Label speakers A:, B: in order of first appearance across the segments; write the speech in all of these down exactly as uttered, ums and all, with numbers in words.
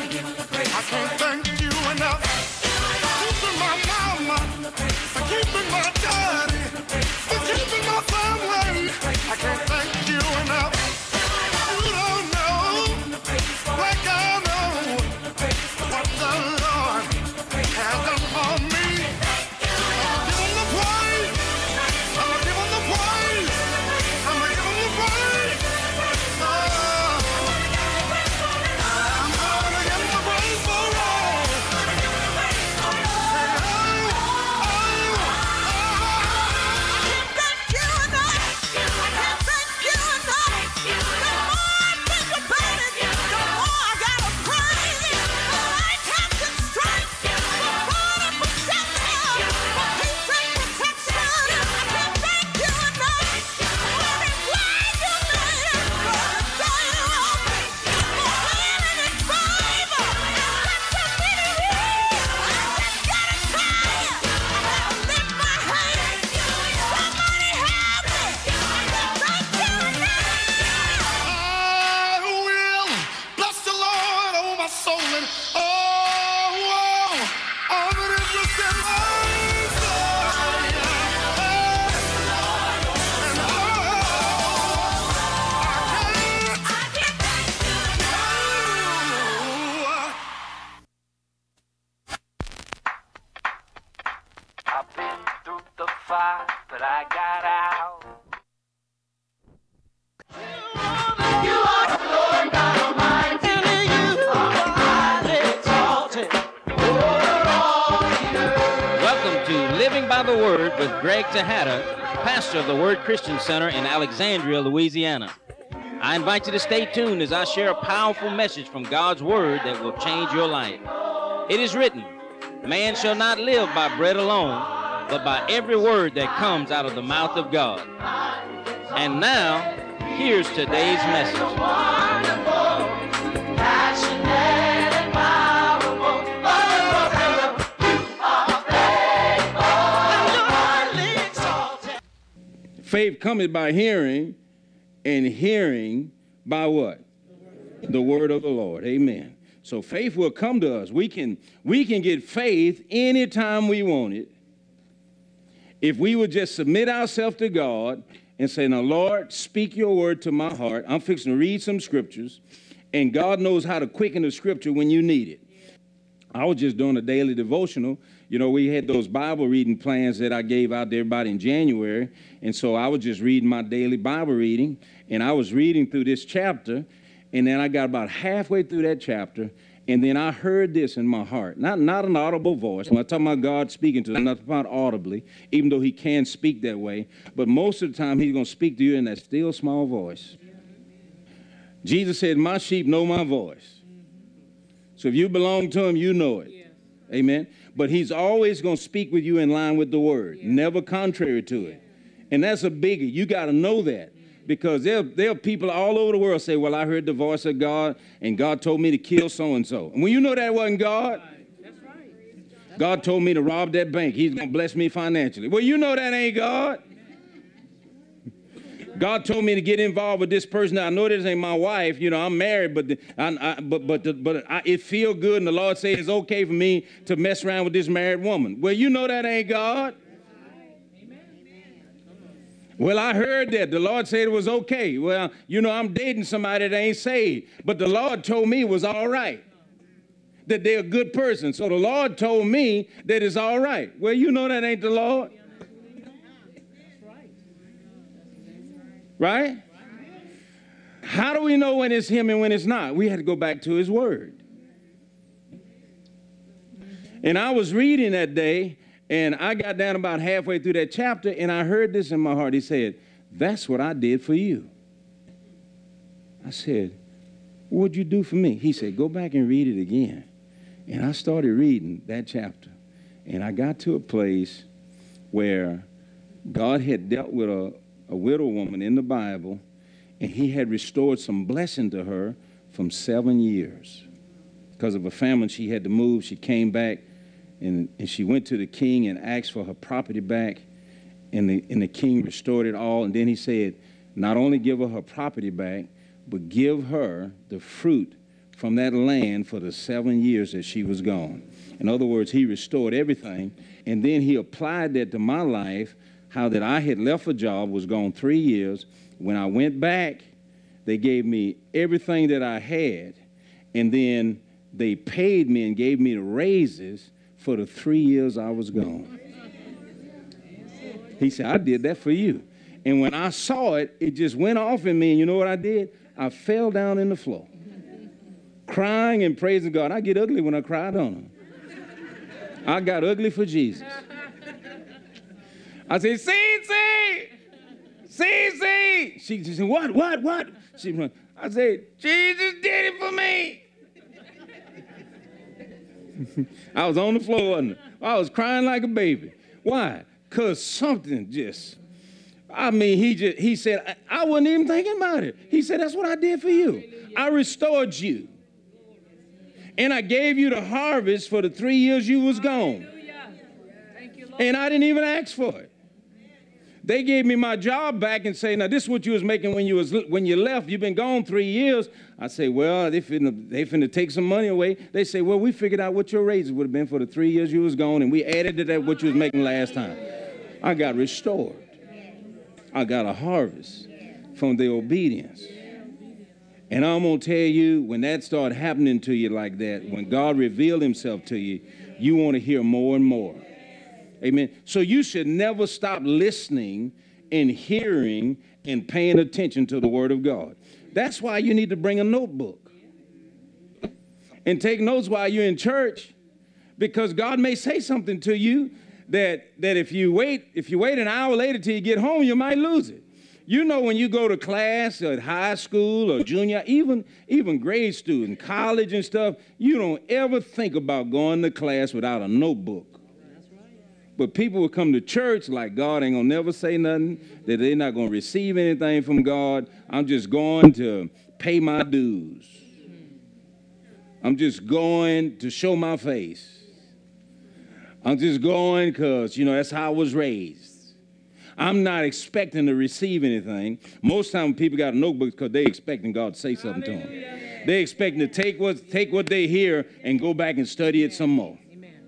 A: I can't thank you enough for keeping my mama, for keeping my daddy, for keeping my family. I can't thank you enough. You don't know, like I know, what the Lord has done for me. I'll give him the praise. I'll give him the praise. I'm gonna give him the praise. Oh, I'm gonna give him the praise for all. Say, oh, oh, oh. I can't thank you enough. I can't thank you enough. The more I think about it, the more I gotta praise it. For life, health, and strength, for God and protection, for peace and protection. I can't thank you enough. For every plan you made, for the joy you owe me, for healing and favor, and such a many ways. I just gotta tell you, I gotta lift my hands. Somebody help me. I can't thank you enough. I will bless the Lord, oh my soul, and oh, oh, all that is within my soul. And oh, I can't thank you enough.
B: I've been through the fire, but I got out.
C: Welcome to Living by the Word with Greg Tejada, pastor of the Word Christian Center in Alexandria, Louisiana. I invite you to stay tuned as I share a powerful message from God's Word that will change your life. It is written, man shall not live by bread alone, but by every word that comes out of the mouth of God. And now, here's today's message.
D: Faith cometh by hearing, and hearing by what? The word of the Lord. Amen. So faith will come to us. We can, we can get faith anytime we want it. If we would just submit ourselves to God and say, now, Lord, speak your word to my heart. I'm fixing to read some scriptures, and God knows how to quicken the scripture when you need it. I was just doing a daily devotional. You know, we had those Bible reading plans that I gave out to everybody in January. And so I was just reading my daily Bible reading, and I was reading through this chapter, and then I got about halfway through that chapter, and then I heard this in my heart. Not, not an audible voice. When I talk about God speaking to us, I'm not talking about audibly, even though he can speak that way. But most of the time, he's going to speak to you in that still small voice. Jesus said, my sheep know my voice. So if you belong to him, you know it. Yes. Amen. But he's always going to speak with you in line with the word, yeah. Never contrary to it. And that's a biggie. You got to know that, because there, there are people all over the world say, well, I heard the voice of God, and God told me to kill so-and-so. And when you know that wasn't God, that's right. God told me to rob that bank. He's going to bless me financially. Well, you know that ain't God. God told me to get involved with this person. Now, I know this ain't my wife. You know, I'm married, but the, I, I, but but the, but I, it feel good, and the Lord said it's okay for me to mess around with this married woman. Well, you know that ain't God. Well, I heard that. The Lord said it was okay. Well, you know, I'm dating somebody that ain't saved, but the Lord told me it was all right, that they're a good person. So the Lord told me that it's all right. Well, you know that ain't the Lord. Right? How do we know when it's him and when it's not? We had to go back to his word. And I was reading that day, and I got down about halfway through that chapter, and I heard this in my heart. He said, that's what I did for you. I said, what'd you do for me? He said, go back and read it again. And I started reading that chapter, and I got to a place where God had dealt with a a widow woman in the Bible, and he had restored some blessing to her from seven years. Because of a famine, she had to move. She came back, and, and she went to the king and asked for her property back, and the, and the king restored it all. And then he said, not only give her her property back, but give her the fruit from that land for the seven years that she was gone. In other words, he restored everything, and then he applied that to my life, how that I had left a job, was gone three years. When I went back, they gave me everything that I had, and then they paid me and gave me the raises for the three years I was gone. He said, I did that for you. And when I saw it, it just went off in me, and you know what I did? I fell down in the floor, crying and praising God. I get ugly when I cry, don't I? I got ugly for Jesus. I said, Cece, Cece. She, she said, what, what, what? She went, I said, Jesus did it for me. I was on the floor, wasn't I? I was crying like a baby. Why? Because something just, I mean, he just, he said, I, I wasn't even thinking about it. He said, that's what I did for you. I restored you. And I gave you the harvest for the three years you was gone. And I didn't even ask for it. They gave me my job back and say, now this is what you was making when you was when you left. You've been gone three years. I say, well, they finna, they finna take some money away. They say, well, we figured out what your raises would have been for the three years you was gone, and we added to that what you was making last time. I got restored. I got a harvest from the obedience. And I'm going to tell you, when that started happening to you like that, when God revealed himself to you, you want to hear more and more. Amen. So you should never stop listening and hearing and paying attention to the word of God. That's why you need to bring a notebook and take notes while you're in church, because God may say something to you that, that if you wait, if you wait an hour later till you get home, you might lose it. You know, when you go to class at high school or junior, even, even grade student, college and stuff, you don't ever think about going to class without a notebook. But people will come to church like God ain't going to never say nothing, that they're not going to receive anything from God. I'm just going to pay my dues. I'm just going to show my face. I'm just going because, you know, that's how I was raised. I'm not expecting to receive anything. Most time people got notebooks because they're expecting God to say something to them. They're expecting to take what, take what they hear and go back and study it some more.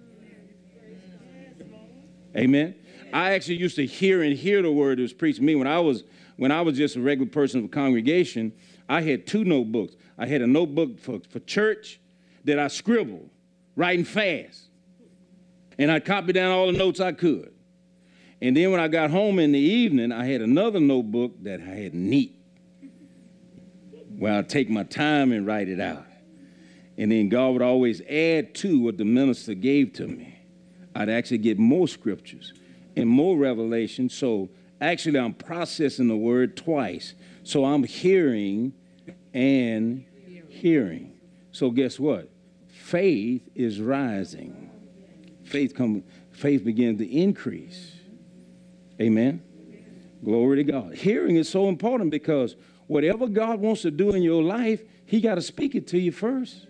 D: Amen. I actually used to hear and hear the word that was preached to me. When I was when I was just a regular person of a congregation, I had two notebooks. I had a notebook for, for church that I scribbled, writing fast. And I copied down all the notes I could. And then when I got home in the evening, I had another notebook that I had neat, where I'd take my time and write it out. And then God would always add to what the minister gave to me. I'd actually get more scriptures and more revelation. So actually I'm processing the word twice. So I'm hearing and hearing. So guess what? Faith is rising. Faith come, faith begins to increase. Amen. Glory to God. Hearing is so important because whatever God wants to do in your life, he got to speak it to you first.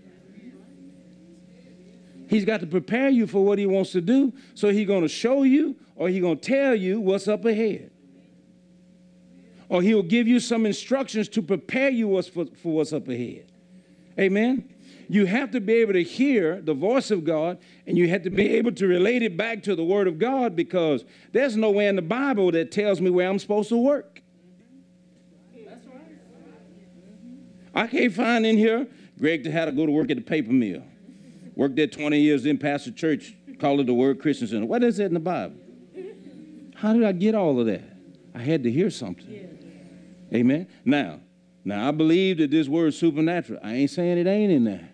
D: He's got to prepare you for what he wants to do. So he's going to show you, or he's going to tell you what's up ahead. Or he'll give you some instructions to prepare you what's for, for what's up ahead. Amen. You have to be able to hear the voice of God, and you have to be able to relate it back to the word of God, because there's nowhere in the Bible that tells me where I'm supposed to work. That's right. I can't find in here, Greg had to go to work at the paper mill. Worked there twenty years, then pastor church, called it the Word Christian Center. What is it in the Bible? How did I get all of that? I had to hear something. Yeah. Amen. Now, now I believe that this word is supernatural. I ain't saying it ain't in there.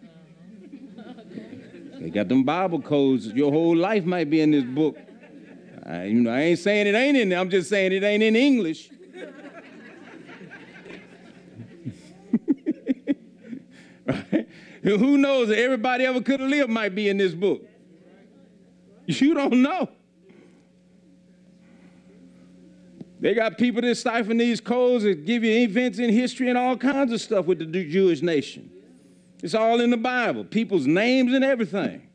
D: They got them Bible codes. Your whole life might be in this book. I, you know, I ain't saying it ain't in there. I'm just saying it ain't in English. Right? Who knows that everybody ever could have lived might be in this book. You don't know. They got people that siphon these codes that give you events in history and all kinds of stuff with the Jewish nation. It's all in the Bible, people's names and everything.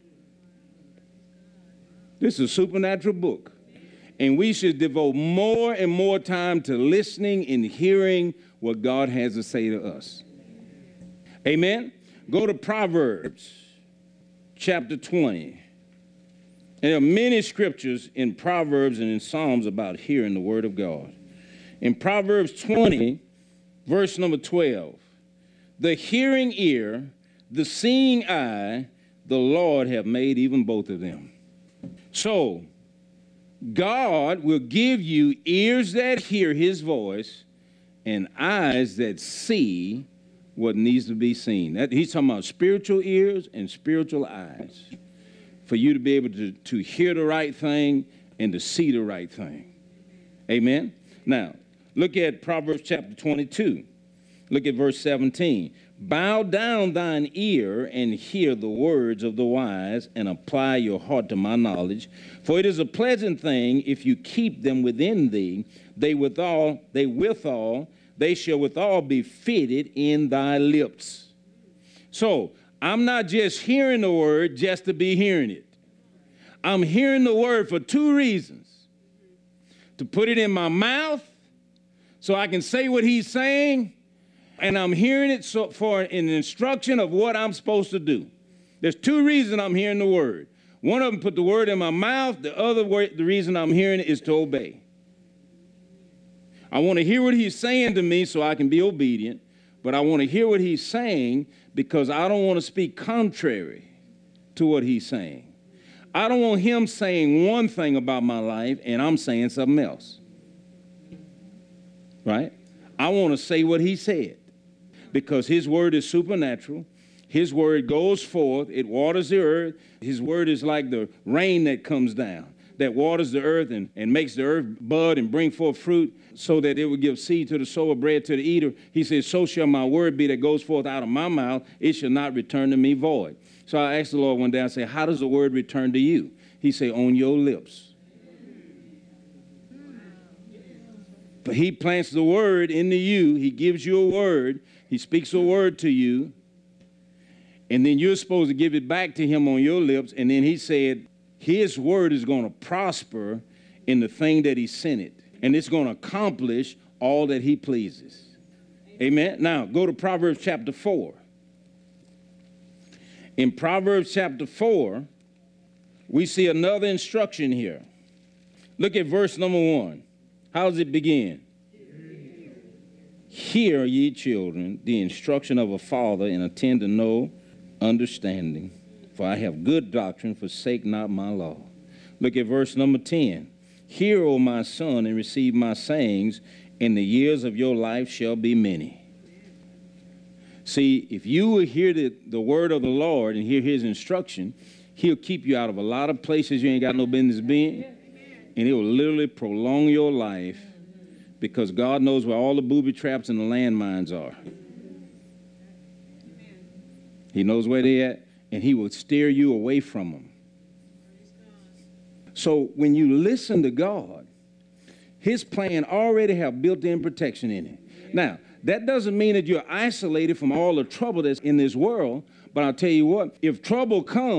D: This is a supernatural book. And we should devote more and more time to listening and hearing what God has to say to us. Amen? Go to Proverbs chapter twenty. And there are many scriptures in Proverbs and in Psalms about hearing the word of God. In Proverbs twenty, verse number twelve, the hearing ear, the seeing eye, the Lord have made even both of them. So, God will give you ears that hear his voice and eyes that see what needs to be seen. That, he's talking about spiritual ears and spiritual eyes for you to be able to, to hear the right thing and to see the right thing. Amen? Now, look at Proverbs chapter twenty-two. Look at verse seventeen. Bow down thine ear and hear the words of the wise, and apply your heart to my knowledge. For it is a pleasant thing if you keep them within thee. They withal, they withal, they shall withal be fitted in thy lips. So I'm not just hearing the word just to be hearing it. I'm hearing the word for two reasons: to put it in my mouth so I can say what he's saying, and I'm hearing it so for an instruction of what I'm supposed to do. There's two reasons I'm hearing the word. One of them, put the word in my mouth. The other word, the reason I'm hearing it is to obey. I want to hear what he's saying to me so I can be obedient, but I want to hear what he's saying because I don't want to speak contrary to what he's saying. I don't want him saying one thing about my life and I'm saying something else. Right? I want to say what he said, because his word is supernatural. His word goes forth. It waters the earth. His word is like the rain that comes down, that waters the earth and, and makes the earth bud and bring forth fruit so that it will give seed to the sower, bread to the eater. He says, so shall my word be that goes forth out of my mouth. It shall not return to me void. So I asked the Lord one day, I said, how does the word return to you? He said, on your lips. But he plants the word into you. He gives you a word. He speaks a word to you. And then you're supposed to give it back to him on your lips. And then he said, his word is going to prosper in the thing that he sent it. And it's going to accomplish all that he pleases. Amen. Now, go to Proverbs chapter four. In Proverbs chapter four, we see another instruction here. Look at verse number one. How does it begin? Hear, ye children, the instruction of a father, and attend to no understanding. For I have good doctrine, forsake not my law. Look at verse number ten. Hear, O my son, and receive my sayings, and the years of your life shall be many. See, if you will hear the, the word of the Lord and hear his instruction, he'll keep you out of a lot of places you ain't got no business being, and it will literally prolong your life, because God knows where all the booby traps and the landmines are. He knows where they're at, and he will steer you away from them. So when you listen to God, his plan already have built-in protection in it. Now, that doesn't mean that you're isolated from all the trouble that's in this world, but I'll tell you what, if trouble comes,